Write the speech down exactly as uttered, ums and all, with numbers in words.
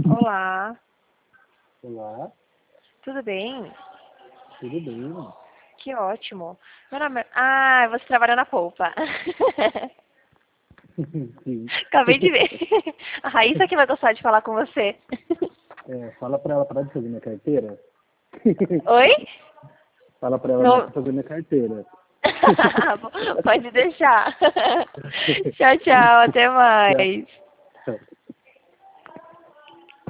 Olá, Olá, tudo bem? tudo bem? Que ótimo. Meu nome é... Ah, você trabalha na polpa. Sim. Acabei de ver. A Raíssa que vai gostar de falar com você. É, fala pra ela parar de fazer minha carteira. Oi? Fala pra ela não Não... fazer minha carteira. Pode deixar. Tchau, tchau. Até Tchau. mais. Tchau.